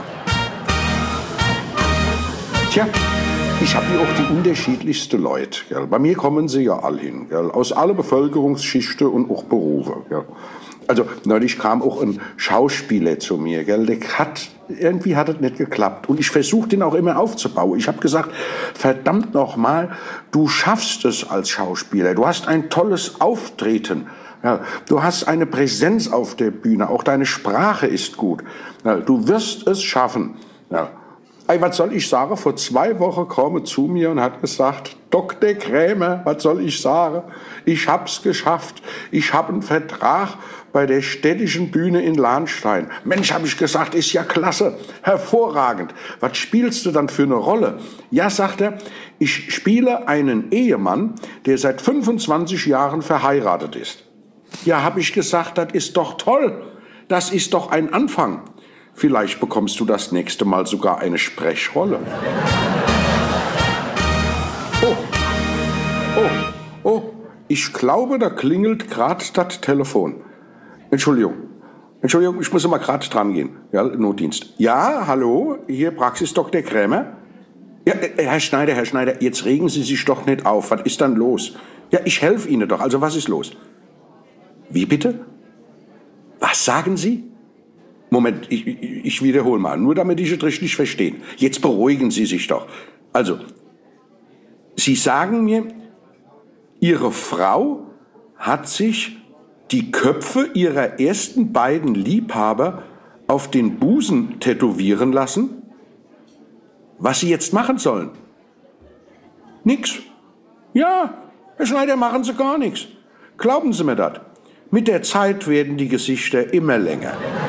Tja, ich habe hier auch die unterschiedlichsten Leute. Gell. Bei mir kommen sie ja alle hin, gell. Aus allen Bevölkerungsschichten und auch Berufe. Gell. Also neulich kam auch ein Schauspieler zu mir. Gell. Der hat, irgendwie hat es nicht geklappt. Und ich versuche den auch immer aufzubauen. Ich habe gesagt, verdammt nochmal, du schaffst es als Schauspieler. Du hast ein tolles Auftreten. Ja, du hast eine Präsenz auf der Bühne, auch deine Sprache ist gut. Ja, du wirst es schaffen. Ja. Ey, was soll ich sagen? Vor zwei Wochen kam er zu mir und hat gesagt, Doktor Krämer, was soll ich sagen? Ich hab's geschafft. Ich habe einen Vertrag bei der städtischen Bühne in Lahnstein. Mensch, habe ich gesagt, ist ja klasse, hervorragend. Was spielst du dann für eine Rolle? Ja, sagt er, ich spiele einen Ehemann, der seit fünfundzwanzig Jahren verheiratet ist. Ja, habe ich gesagt, das ist doch toll. Das ist doch ein Anfang. Vielleicht bekommst du das nächste Mal sogar eine Sprechrolle. Oh, oh, oh, ich glaube, da klingelt gerade das Telefon. Entschuldigung, Entschuldigung, ich muss mal gerade dran gehen. Ja, Notdienst. Ja, hallo, hier Praxis Doktor Krämer. Ja, Herr Schneider, Herr Schneider, jetzt regen Sie sich doch nicht auf. Was ist dann los? Ja, ich helfe Ihnen doch. Also was ist los? Wie bitte? Was sagen Sie? Moment, ich, ich, ich wiederhole mal, nur damit ich es richtig verstehe. Jetzt beruhigen Sie sich doch. Also, Sie sagen mir, Ihre Frau hat sich die Köpfe ihrer ersten beiden Liebhaber auf den Busen tätowieren lassen? Was Sie jetzt machen sollen? Nix. Ja, Herr Schneider, machen Sie gar nichts. Glauben Sie mir das. Mit der Zeit werden die Gesichter immer länger.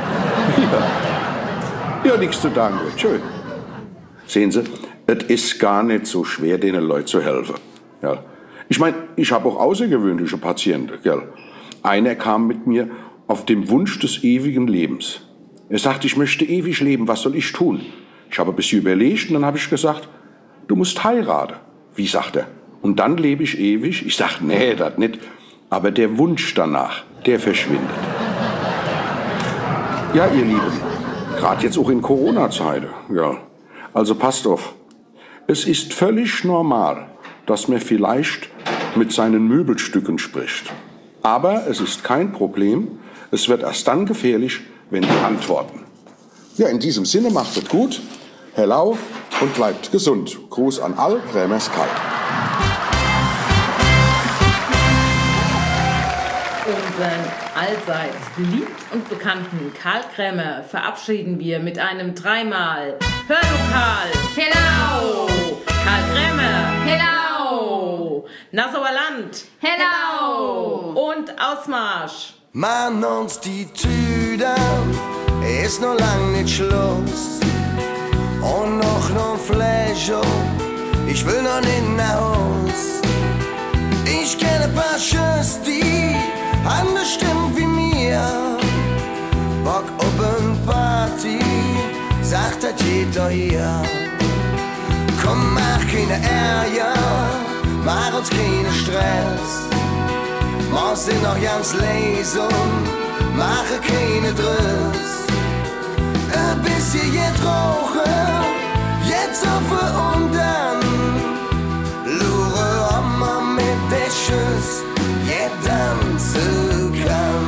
Ja, ja, nichts zu danken. Schön. Sehen Sie, es ist gar nicht so schwer, denen Leuten zu helfen. Ja. Ich meine, ich habe auch außergewöhnliche Patienten. Gell? Einer kam mit mir auf dem Wunsch des ewigen Lebens. Er sagte, ich möchte ewig leben, was soll ich tun? Ich habe ein bisschen überlegt und dann habe ich gesagt, du musst heiraten. Wie, sagt er? Und dann lebe ich ewig? Ich sage, nee, das nicht. Aber der Wunsch danach, der verschwindet. Ja, ihr Lieben, gerade jetzt auch in Corona-Zeiten, ja. Also passt auf. Es ist völlig normal, dass man vielleicht mit seinen Möbelstücken spricht. Aber es ist kein Problem. Es wird erst dann gefährlich, wenn die antworten. Ja, in diesem Sinne macht es gut, hello und bleibt gesund. Gruß an all Krämers Karl. Unseren allseits beliebt und bekannten Karl Krämer verabschieden wir mit einem dreimal Hör du Karl, hello! Karl Krämer, hello! Nassauer Land. Hello. Und Ausmarsch. Mann, uns die Tüte ist noch lang nicht Schluss. Und noch noch Fläche, ich will noch nicht nach Haus. Ich kenne ein paar Schüsse, die anders stimmen wie mir. Bock auf ein Party, sagt das jeder hier. Komm, mach keine Ärger, mach uns keinen Stress. Mach sind noch ganz leise, mache keine Driss. Ein bisschen jetzt rauchen, jetzt auf und dann lure Oma mit der Schuss, jetzt tanzen kann.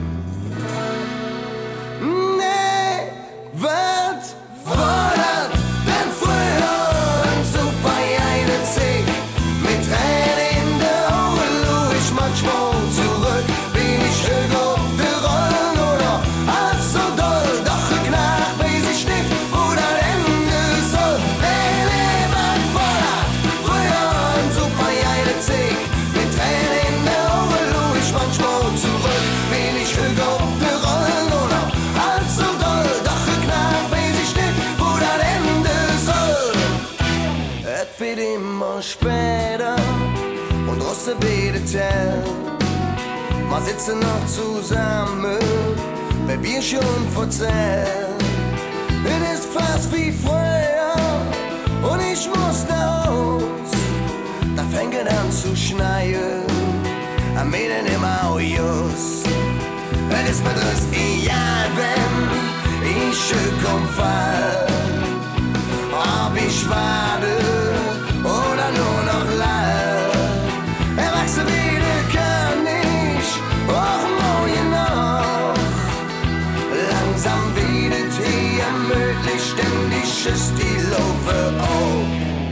Nee, wat war das denn früher? Ein super eine Zick mit Tränen in der Augen, lu ich manchmal zurück, bin ich höher auf der Rollen oder als so doll, doch geknackt, weiß ich nicht, wo das Ende soll. Nee, nee, wat war das früher? Ein super eine Zick mit Tränen in der Augen, lu ich manchmal zurück, bin ich höher auf der Rollen oder als so doll, doch geknackt, weiß ich nicht, wo das Ende soll. Es wird immer später und draußen beide Tell. Wir sitzen noch zusammen, weil wir schon verzählen. Es ist fast wie früher und ich muss nach Haus. Da fängt es an zu schneien, am Mädchen im Aujus. Es ist mir das egal, wenn ich schön komm fall. Ob ich warte oder nur noch lall. Erwachsen wieder kann ich, auch morgen noch. Langsam wieder hier möglich, ständig ist die Laufe auf.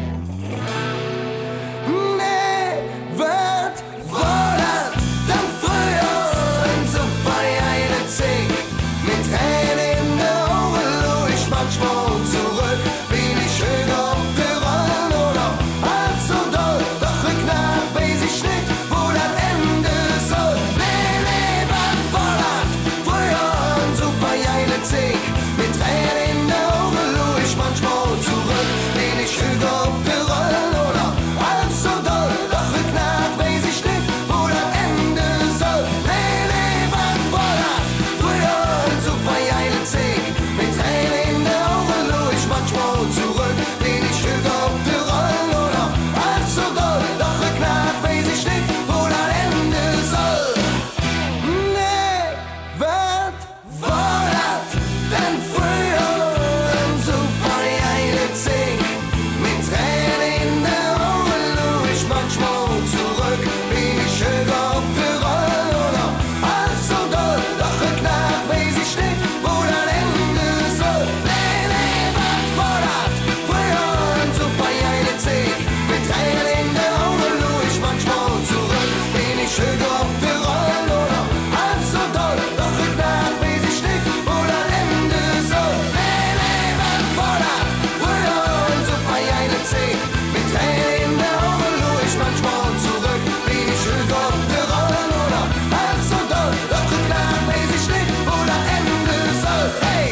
Nee, wat war das dann früher? Ein super eine Zick mit Tränen in der Augen, lu ich manchmal zurück, bin ich höher auf der Rollen oder als so doll, doch geknackt, weiß ich nicht, wo das Ende soll. Nee, nee, was war das früher? Ein super eine Zick mit Tränen in der Augen, lu ich manchmal zurück, bin ich höher auf der Rollen oder als so doll, doch geknackt, weiß ich nicht, wo das Ende soll. Nee, nee, was war das früher? Ein super eine Zick mit Tränen in der Augen, lu ich manchmal zurück, bin ich höher auf der Rollen oder als so doll, doch geknackt, weiß ich nicht, wo das Ende soll. Nee, wat war das denn früher? Ein super eine Zick mit Tränen in der Augen, lu ich manchmal zurück, bin ich höher auf der Rollen oder als so doll, doch geknackt, weiß ich nicht, wo das Ende soll. Nee, nee, was war das früher? Ein super eine Zick mit Tränen in der Augen, lu ich manchmal zurück, bin ich höher auf der Rollen oder als so doll, doch geknackt, weiß ich nicht, wo das Ende soll. Nee, nee, was war das früher? Ein super eine Zick mit Tränen in der Augen, lu ich manchmal zurück, bin ich höher auf der Rollen oder als so doll, doch geknackt, weiß ich nicht, wo das Ende soll. Hey!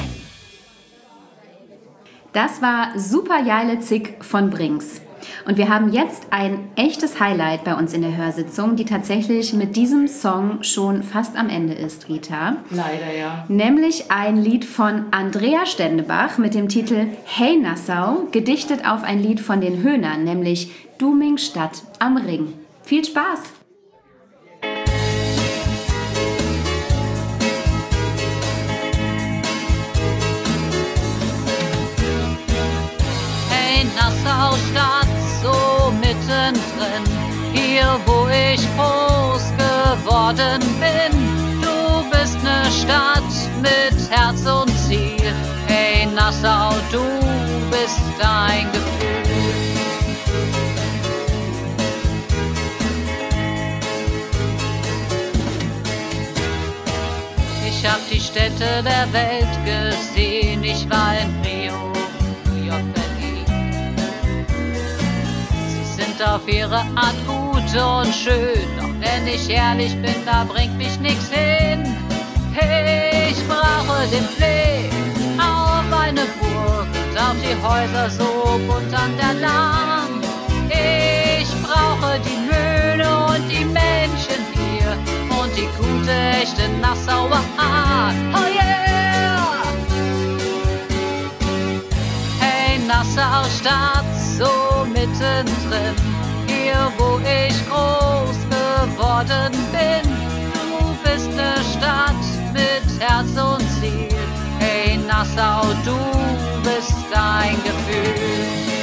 Das war Super Jaile Zick von Brings. Und wir haben jetzt ein echtes Highlight bei uns in der Hörsitzung, die tatsächlich mit diesem Song schon fast am Ende ist, Rita. Leider, ja. Nämlich ein Lied von Andrea Stendebach mit dem Titel Hey Nassau, gedichtet auf ein Lied von den Höhnern, nämlich Duming Stadt am Ring. Viel Spaß! Hey Nassau Stadt, so mittendrin, hier wo ich groß geworden bin. Du bist ne Stadt mit Herz und Ziel. Hey Nassau, du bist ein Gefühl. Ich hab die Städte der Welt gesehen, ich war in Rio, New York, Berlin. Sie sind sind auf ihre Art gut und schön. Doch wenn ich ehrlich bin, da bringt mich nix hin. Ich brauche den Blick auf eine Burg und auf die Häuser so bunt an der Lahn. Ich brauche die Möhne und die Menschen hier und die gute, echte Nassauer Art. Oh yeah! Hey, Nassau Stadt, so mittendrin, hier wo ich groß geworden bin. Du bist ne Stadt mit Herz und Ziel. Hey Nassau, du bist ein Gefühl.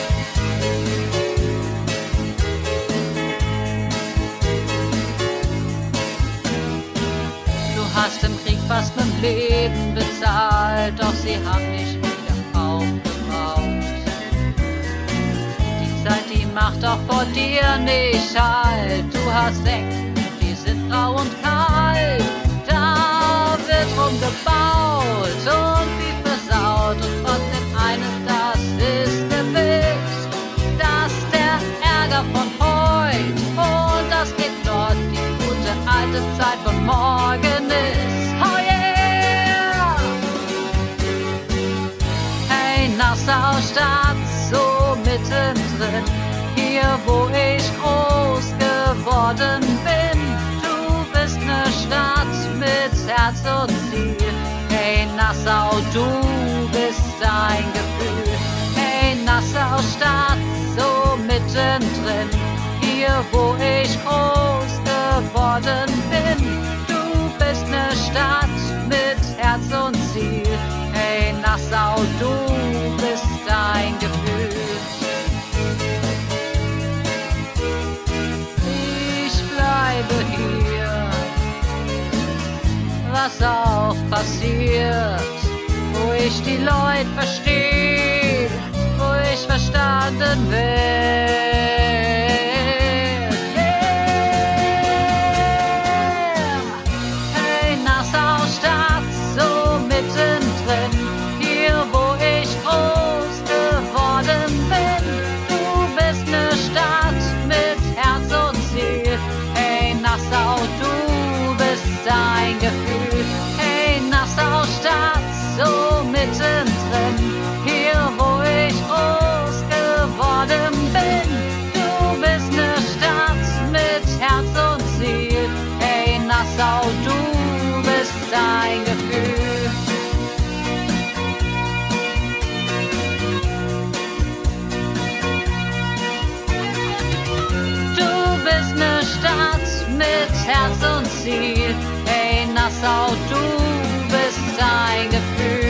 Du hast im Krieg fast mit Leben bezahlt, doch sie haben dich wieder aufgebaut. Die Zeit, die macht auch vor dir nicht halt. Du hast Ecken, die sind grau und kalt. Da wird rumgebaut und viel versaut und trotzdem eines, das ist gewiss, dass der Ärger von heut und das geht dort die gute alte Zeit von morgen ist. Oh yeah! Hey Nassau Stadt, so mittendrin, hier wo ich groß geworden bin. Du bist ne Stadt mit Herz und Ziel. Hey Nassau, du bist ein Gefühl. Hey Nassau Stadt, so mittendrin, hier wo ich groß geworden bin. Du bist ne Stadt mit Herz und Ziel. Hey Nassau, du bist ein Gefühl. Ich bleibe hier, was auch passiert, wo ich die Leute verstehe, wo ich verstanden werde. Yeah. Hey Nassau Stadt, so mittendrin, hier wo ich groß geworden bin. Du bist ne Stadt mit Herz und Ziel. Hey Nassau, du bist ein Gefühl. Hey Nassau Stadt, so mittendrin, hier wo ich groß geworden bin. Du bist ne Stadt mit Herz und Ziel. Hey Nassau, du bist ein Gefühl. Du bist ne Stadt mit Herz und Ziel. Hey Nassau, du bist ein Gefühl.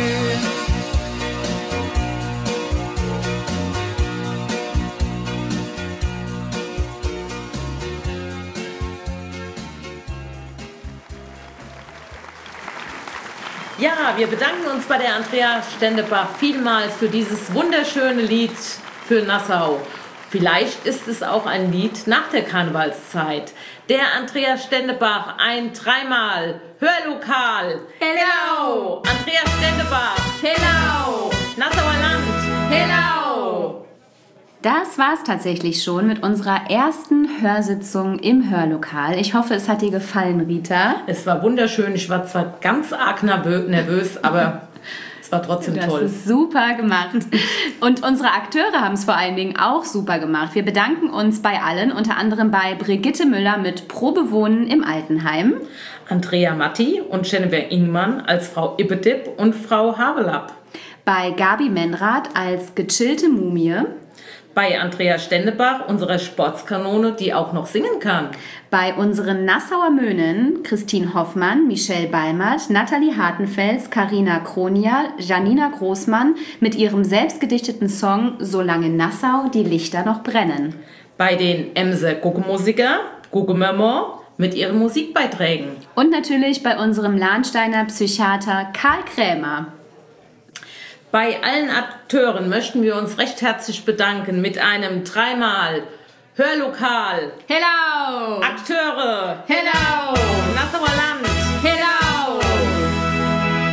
Ja, wir bedanken uns bei der Andrea Stendebach vielmals für dieses wunderschöne Lied für Nassau. Vielleicht ist es auch ein Lied nach der Karnevalszeit. Der Andrea Stendebach, ein dreimal Hörlokal. Hello! Andrea Stendebach. Hello! Nassauer Land. Hello! Das war's tatsächlich schon mit unserer ersten Hörsitzung im Hörlokal. Ich hoffe, es hat dir gefallen, Rita. Es war wunderschön. Ich war zwar ganz arg nervös, aber es war trotzdem das toll. Das ist super gemacht. Und unsere Akteure haben es vor allen Dingen auch super gemacht. Wir bedanken uns bei allen, unter anderem bei Brigitte Müller mit Probewohnen im Altenheim, Andrea Matti und Jennifer Ingmann als Frau Ippedipp und Frau Havelapp, bei Gabi Menrath als gechillte Mumie, bei Andrea Stendebach, unserer Sportskanone, die auch noch singen kann. Bei unseren Nassauer Möhnen Christine Hoffmann, Michelle Balmert, Nathalie Hartenfels, Carina Kronia, Janina Großmann mit ihrem selbstgedichteten Song Solange Nassau die Lichter noch brennen. Bei den Emser Guckemusiker, Guckemaman, mit ihren Musikbeiträgen. Und natürlich bei unserem Lahnsteiner Psychiater Karl Krämer. Bei allen Akteuren möchten wir uns recht herzlich bedanken mit einem dreimal Hörlokal. Hello! Akteure. Hello! Nassauer Land. Hello!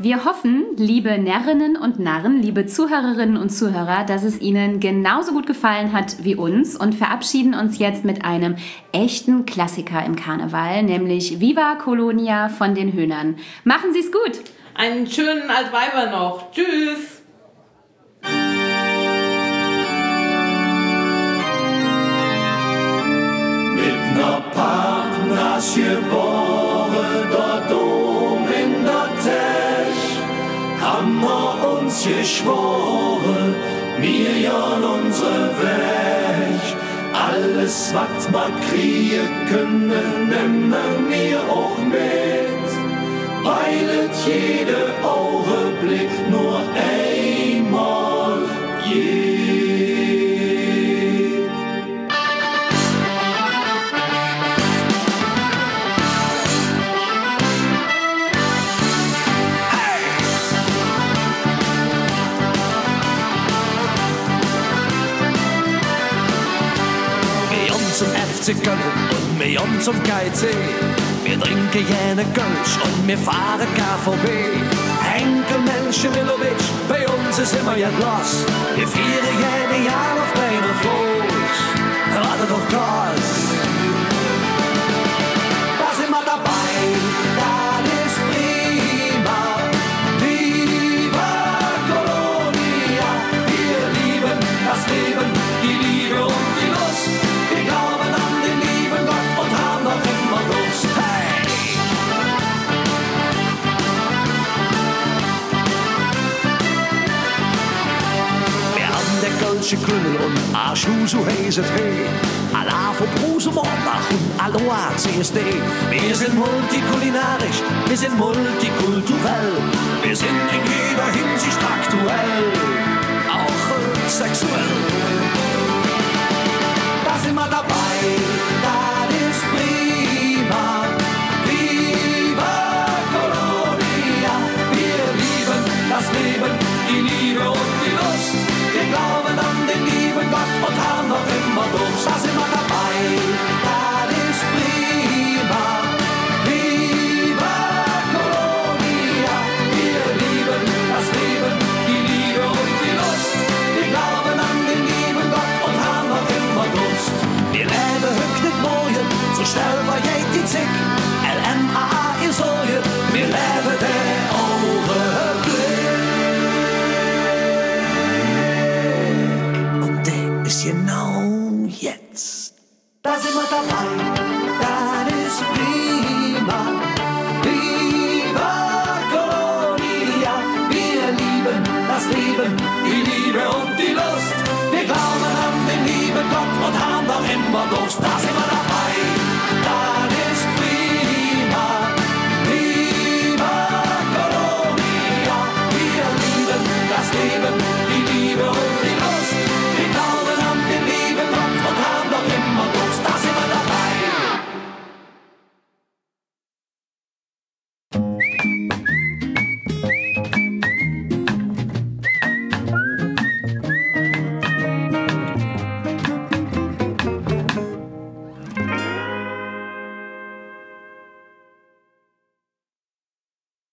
Wir hoffen, liebe Närrinnen und Narren, liebe Zuhörerinnen und Zuhörer, dass es Ihnen genauso gut gefallen hat wie uns und verabschieden uns jetzt mit einem echten Klassiker im Karneval, nämlich Viva Colonia von den Höhnern. Machen Sie es gut! Einen schönen Altweiber noch. Tschüss! Mit ner Partners geboren, dort oben in der Tech, haben wir uns geschworen, wir jahren unsere Weg. Alles, was wir kriegen können, nehmen wir auch mit, weil es jeder Augenblick nur einmal geht. Zum F C Köln und wir haben zum K I C. Wir trinken jene Kölsch und wir fahren K V B. Henkel Menschen Milovic, bei uns ist immer ja Glas. Wir feiern jede Jahr auf deiner Floß. Warte doch Gas. Da sind wir dabei, das ist prima. Viva Colonia, wir lieben das Leben, die Liebe und die Lust. Wir glauben an den lieben Gott und haben noch immer Lust. Hey! Wir haben der Kölsche Krümmel und a Schuh so heiß es hey. Allah vom Rosenmontag und Aloha C S D. Wir sind multikulinarisch, wir sind multikulturell. Wir sind in jeder Hinsicht aktuell, auch äh, sexuell. Da sind wir dabei, das ist prima. Viva Colonia, wir lieben das Leben, die Liebe und die Lust. Wir glauben an den lieben Gott und haben noch immer Durst. Da sind wir dabei, das ist prima. Viva Colonia, wir lieben das Leben, die Liebe und die Lust. Wir glauben an den lieben Gott und haben noch immer Durst. Wir leben höchst nicht morgen, so schnell war jed die Zick. L M A A ist Sorge, wir leben der Augenblick. Und der ist genau jetzt. Da sind wir dabei, das ist prima. Viva Colonia, wir lieben das Leben, die